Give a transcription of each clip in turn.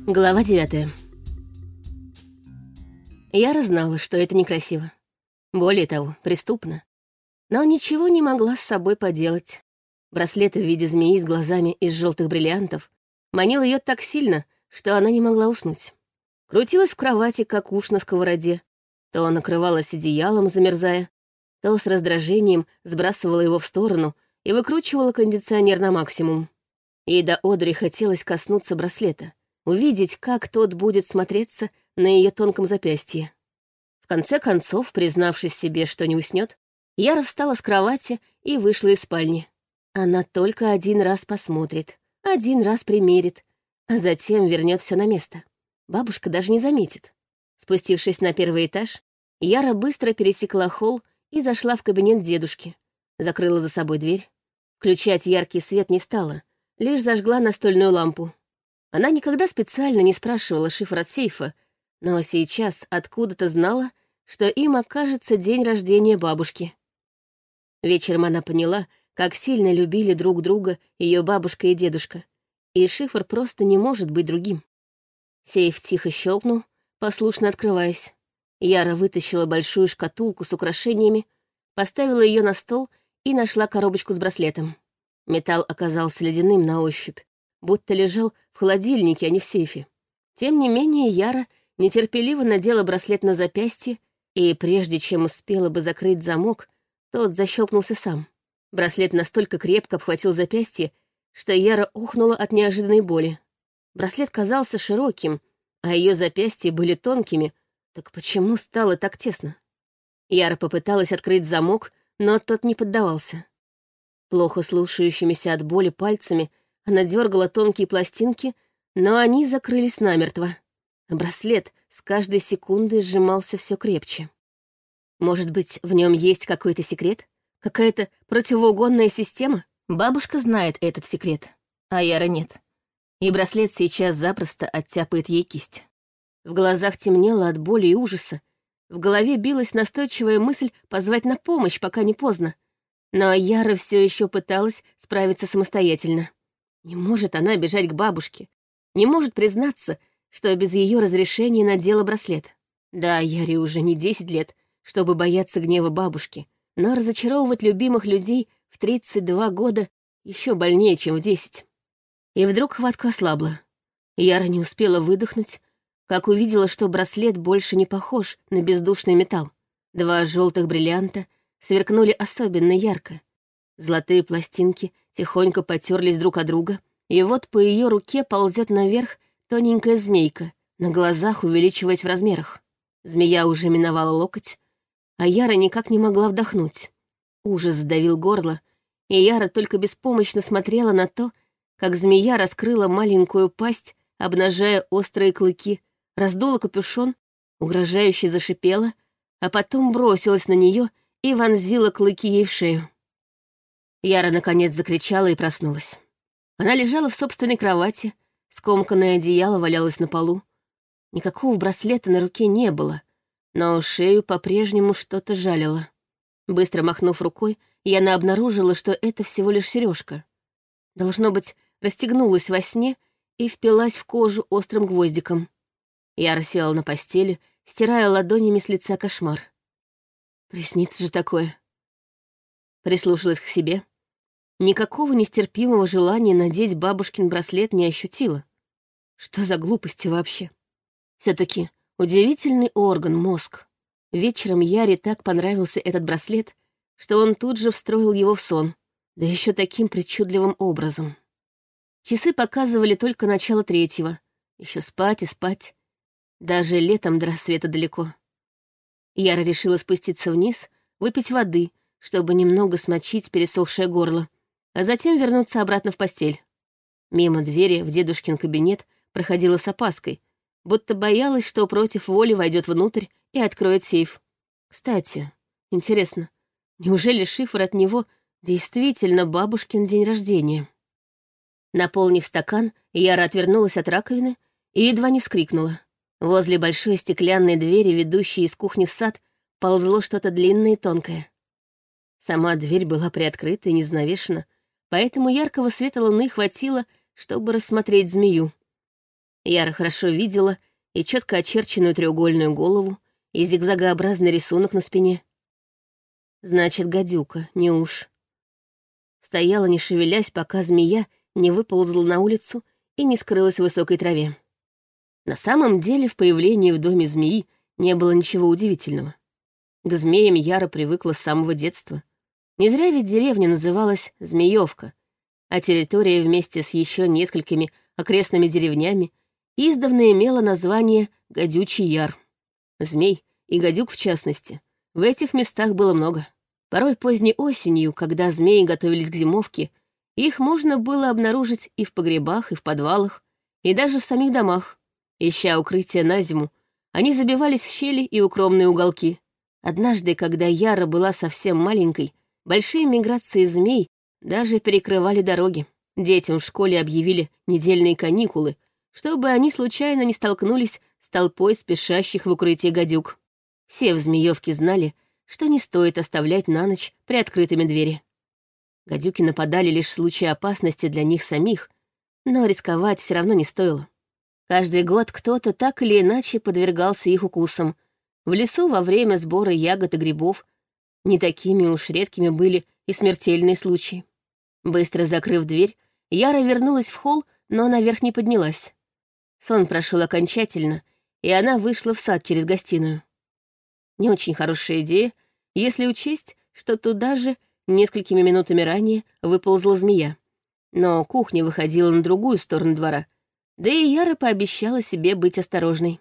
Глава 9. Яра знала, что это некрасиво. Более того, преступно. Но ничего не могла с собой поделать. Браслет в виде змеи с глазами из желтых бриллиантов манил ее так сильно, что она не могла уснуть. Крутилась в кровати, как уж на сковороде. То накрывалась одеялом, замерзая, то с раздражением сбрасывала его в сторону и выкручивала кондиционер на максимум. Ей до одури хотелось коснуться браслета, увидеть, как тот будет смотреться на ее тонком запястье. В конце концов, признавшись себе, что не уснет, Яра встала с кровати и вышла из спальни. Она только один раз посмотрит, один раз примерит, а затем вернет все на место. Бабушка даже не заметит. Спустившись на первый этаж, Яра быстро пересекла холл и зашла в кабинет дедушки. Закрыла за собой дверь. Включать яркий свет не стала, лишь зажгла настольную лампу. Она никогда специально не спрашивала шифр от сейфа, но сейчас откуда-то знала, что им окажется день рождения бабушки. Вечером она поняла, как сильно любили друг друга ее бабушка и дедушка, и шифр просто не может быть другим. Сейф тихо щелкнул, послушно открываясь. Яра вытащила большую шкатулку с украшениями, поставила ее на стол и нашла коробочку с браслетом. Металл оказался ледяным на ощупь, будто лежал в холодильнике, а не в сейфе. Тем не менее, Яра нетерпеливо надела браслет на запястье, и прежде чем успела бы закрыть замок, тот защелкнулся сам. Браслет настолько крепко обхватил запястье, что Яра охнула от неожиданной боли. Браслет казался широким, а ее запястья были тонкими, так почему стало так тесно? Яра попыталась открыть замок, но тот не поддавался. Плохо слушающимися от боли пальцами она дергала тонкие пластинки, но они закрылись намертво. А браслет с каждой секундой сжимался все крепче. Может быть, в нем есть какой-то секрет? Какая-то противоугонная система? Бабушка знает этот секрет, а Яра нет. И браслет сейчас запросто оттяпает ей кисть. В глазах темнело от боли и ужаса. В голове билась настойчивая мысль позвать на помощь, пока не поздно. Но Яра все еще пыталась справиться самостоятельно. Не может она бежать к бабушке. Не может признаться, что без ее разрешения надела браслет. Да, Яре уже не 10 лет, чтобы бояться гнева бабушки, но разочаровывать любимых людей в 32 года еще больнее, чем в 10. И вдруг хватка ослабла. Яра не успела выдохнуть, как увидела, что браслет больше не похож на бездушный металл. 2 желтых бриллианта сверкнули особенно ярко. Золотые пластинки тихонько потерлись друг от друга, и вот по ее руке ползет наверх тоненькая змейка, на глазах увеличиваясь в размерах. Змея уже миновала локоть, а Яра никак не могла вдохнуть. Ужас сдавил горло, и Яра только беспомощно смотрела на то, как змея раскрыла маленькую пасть, обнажая острые клыки, раздула капюшон, угрожающе зашипела, а потом бросилась на нее и вонзила клыки ей в шею. Яра, наконец, закричала и проснулась. Она лежала в собственной кровати, скомканное одеяло валялось на полу. Никакого браслета на руке не было, но шею по-прежнему что-то жалило. Быстро махнув рукой, Яна обнаружила, что это всего лишь сережка. Должно быть, расстегнулась во сне и впилась в кожу острым гвоздиком. Яра села на постели, стирая ладонями с лица кошмар. Приснится же такое. Прислушалась к себе. Никакого нестерпимого желания надеть бабушкин браслет не ощутила. Что за глупости вообще? Все-таки удивительный орган — мозг. Вечером Яре так понравился этот браслет, что он тут же встроил его в сон, да еще таким причудливым образом. Часы показывали только начало 3-го. Еще спать и спать. Даже летом до рассвета далеко. Яра решила спуститься вниз, выпить воды, чтобы немного смочить пересохшее горло, а затем вернуться обратно в постель. Мимо двери в дедушкин кабинет проходила с опаской, будто боялась, что против воли войдет внутрь и откроет сейф. Кстати, интересно, неужели шифр от него действительно бабушкин день рождения? Наполнив стакан, Яра отвернулась от раковины и едва не вскрикнула. Возле большой стеклянной двери, ведущей из кухни в сад, ползло что-то длинное и тонкое. Сама дверь была приоткрыта и не занавешена, поэтому яркого света луны хватило, чтобы рассмотреть змею. Яра хорошо видела и четко очерченную треугольную голову, и зигзагообразный рисунок на спине. Значит, гадюка, не уж. Стояла, не шевелясь, пока змея не выползла на улицу и не скрылась в высокой траве. На самом деле в появлении в доме змеи не было ничего удивительного. К змеям Яра привыкла с самого детства. Не зря ведь деревня называлась Змеевка, а территория вместе с еще несколькими окрестными деревнями издавна имела название Гадючий Яр. Змей, и гадюк в частности, в этих местах было много. Порой поздней осенью, когда змеи готовились к зимовке, их можно было обнаружить и в погребах, и в подвалах, и даже в самих домах. Ища укрытие на зиму, они забивались в щели и укромные уголки. Однажды, когда Яра была совсем маленькой, большие миграции змей даже перекрывали дороги. Детям в школе объявили недельные каникулы, чтобы они случайно не столкнулись с толпой спешащих в укрытие гадюк. Все в Змеёвке знали, что не стоит оставлять на ночь приоткрытыми двери. Гадюки нападали лишь в случае опасности для них самих, но рисковать все равно не стоило. Каждый год кто-то так или иначе подвергался их укусам. В лесу во время сбора ягод и грибов не такими уж редкими были и смертельные случаи. Быстро закрыв дверь, Яра вернулась в холл, но наверх не поднялась. Сон прошел окончательно, и она вышла в сад через гостиную. Не очень хорошая идея, если учесть, что туда же несколькими минутами ранее выползла змея. Но кухня выходила на другую сторону двора, да и Яра пообещала себе быть осторожной.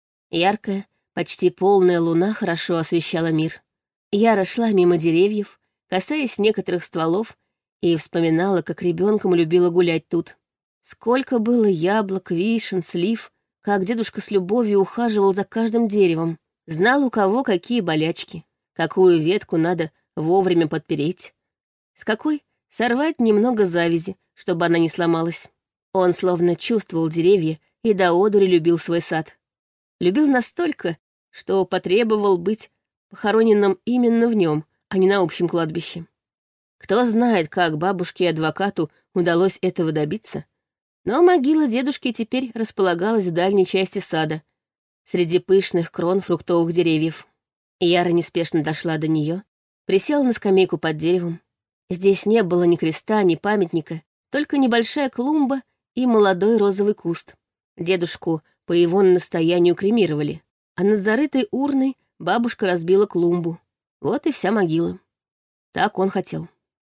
Яркая, почти полная луна хорошо освещала мир. Яра шла мимо деревьев, касаясь некоторых стволов, и вспоминала, как ребенком любила гулять тут. Сколько было яблок, вишен, слив, как дедушка с любовью ухаживал за каждым деревом, знал, у кого какие болячки, какую ветку надо вовремя подпереть, с какой сорвать немного завязи, чтобы она не сломалась. Он словно чувствовал деревья и до одури любил свой сад. Любил настолько, что потребовал быть похороненным именно в нем, а не на общем кладбище. Кто знает, как бабушке и адвокату удалось этого добиться, но могила дедушки теперь располагалась в дальней части сада, среди пышных крон фруктовых деревьев. Яра неспешно дошла до нее, присела на скамейку под деревом. Здесь не было ни креста, ни памятника, только небольшая клумба и молодой розовый куст. Дедушку по его настоянию кремировали, а над зарытой урной бабушка разбила клумбу. Вот и вся могила. Так он хотел.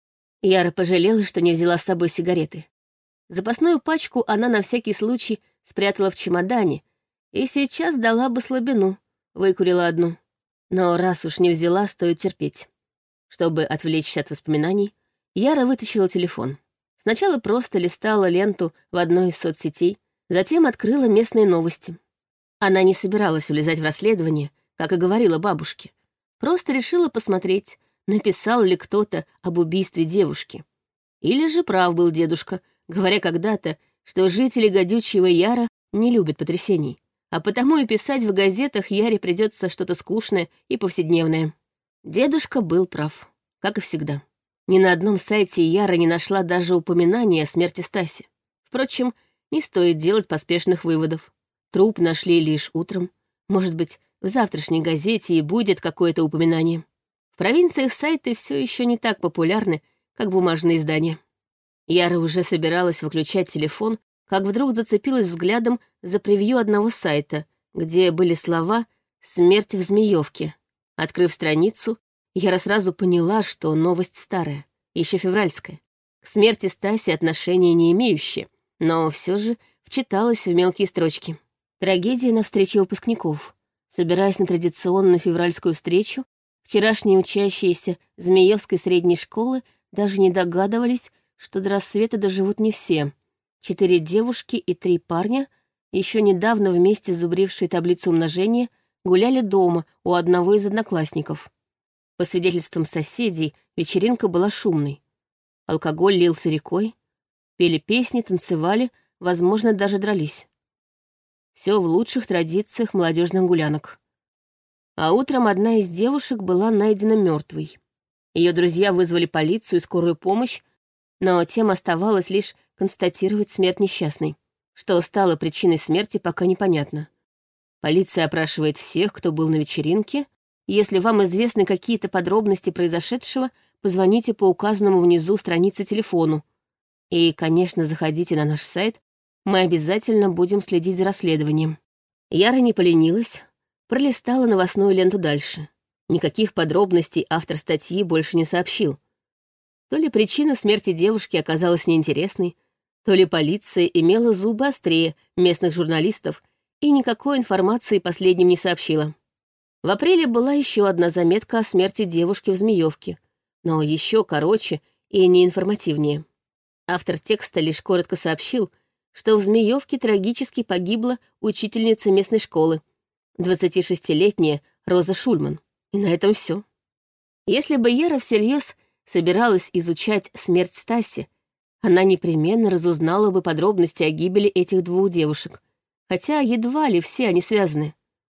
Яра пожалела, что не взяла с собой сигареты. Запасную пачку она на всякий случай спрятала в чемодане и сейчас дала бы слабину, выкурила одну. Но раз уж не взяла, стоит терпеть. Чтобы отвлечься от воспоминаний, Яра вытащила телефон. Сначала просто листала ленту в одной из соцсетей, затем открыла местные новости. Она не собиралась влезать в расследование, как и говорила бабушке. Просто решила посмотреть, написал ли кто-то об убийстве девушки. Или же прав был дедушка, говоря когда-то, что жители Гадючего Яра не любят потрясений, а потому и писать в газетах Яре придется что-то скучное и повседневное. Дедушка был прав, как и всегда. Ни на одном сайте Яра не нашла даже упоминания о смерти Стаси. Впрочем, не стоит делать поспешных выводов. Труп нашли лишь утром. Может быть, в завтрашней газете и будет какое-то упоминание. В провинциях сайты все еще не так популярны, как бумажные издания. Яра уже собиралась выключать телефон, как вдруг зацепилась взглядом за превью одного сайта, где были слова «Смерть в Змеёвке». Открыв страницу, Яра сразу поняла, что новость старая, еще февральская. К смерти Стаси отношения не имеющие, но все же вчиталась в мелкие строчки. Трагедия на встрече выпускников. Собираясь на традиционную февральскую встречу, вчерашние учащиеся Змеевской средней школы даже не догадывались, что до рассвета доживут не все. 4 девушки и 3 парня, еще недавно вместе зубрившие таблицу умножения, гуляли дома у одного из одноклассников. По свидетельствам соседей, вечеринка была шумной. Алкоголь лился рекой, пели песни, танцевали, возможно, даже дрались. Все в лучших традициях молодежных гулянок. А утром одна из девушек была найдена мертвой. Ее друзья вызвали полицию и скорую помощь, но тем оставалось лишь констатировать смерть несчастной. Что стало причиной смерти, пока непонятно. Полиция опрашивает всех, кто был на вечеринке. Если вам известны какие-то подробности произошедшего, позвоните по указанному внизу странице телефону. И, конечно, заходите на наш сайт. Мы обязательно будем следить за расследованием». Яра не поленилась, пролистала новостную ленту дальше. Никаких подробностей автор статьи больше не сообщил. То ли причина смерти девушки оказалась неинтересной, то ли полиция имела зубы острее местных журналистов и никакой информации последним не сообщила. В апреле была еще одна заметка о смерти девушки в Змеевке, но еще короче и неинформативнее. Автор текста лишь коротко сообщил, что в Змеевке трагически погибла учительница местной школы, 26-летняя Роза Шульман. И на этом все. Если бы Яра всерьез собиралась изучать смерть Стаси, она непременно разузнала бы подробности о гибели этих двух девушек, хотя едва ли все они связаны.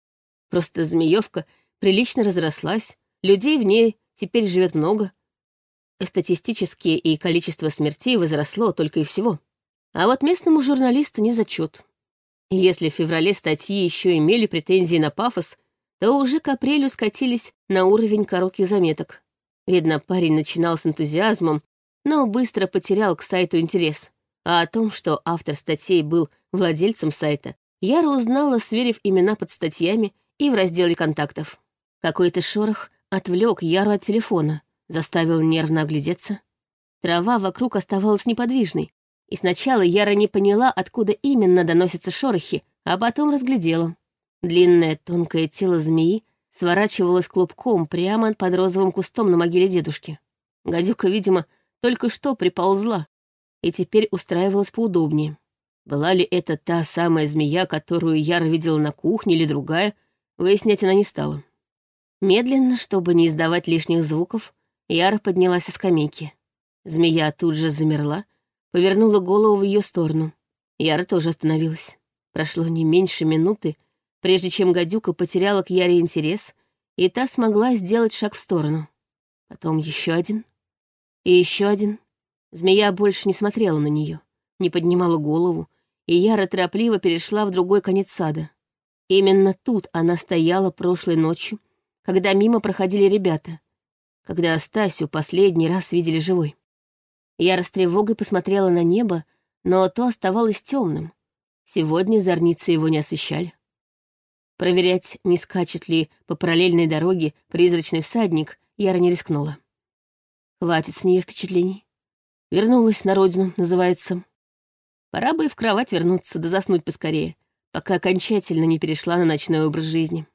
Просто Змеевка прилично разрослась, людей в ней теперь живет много. Статистически и количество смертей возросло только и всего. А вот местному журналисту не зачет. Если в феврале статьи еще имели претензии на пафос, то уже к апрелю скатились на уровень коротких заметок. Видно, парень начинал с энтузиазмом, но быстро потерял к сайту интерес. А о том, что автор статей был владельцем сайта, Яра узнала, сверив имена под статьями и в разделе контактов. Какой-то шорох отвлек Яру от телефона, заставил нервно оглядеться. Трава вокруг оставалась неподвижной, и сначала Яра не поняла, откуда именно доносятся шорохи, а потом разглядела. Длинное тонкое тело змеи сворачивалось клубком прямо под розовым кустом на могиле дедушки. Гадюка, видимо, только что приползла и теперь устраивалась поудобнее. Была ли это та самая змея, которую Яра видела на кухне, или другая, выяснять она не стала. Медленно, чтобы не издавать лишних звуков, Яра поднялась со скамейки. Змея тут же замерла, повернула голову в ее сторону. Яра тоже остановилась. Прошло не меньше минуты, прежде чем гадюка потеряла к Яре интерес, и та смогла сделать шаг в сторону. Потом еще один. И еще один. Змея больше не смотрела на нее, не поднимала голову, и Яра торопливо перешла в другой конец сада. Именно тут она стояла прошлой ночью, когда мимо проходили ребята, когда Стасю последний раз видели живой. Яра с тревогой посмотрела на небо, но то оставалось темным. Сегодня зорницы его не освещали. Проверять, не скачет ли по параллельной дороге призрачный всадник, Яра не рискнула. Хватит с нее впечатлений. Вернулась на родину, называется. Пора бы и в кровать вернуться, да заснуть поскорее, пока окончательно не перешла на ночной образ жизни.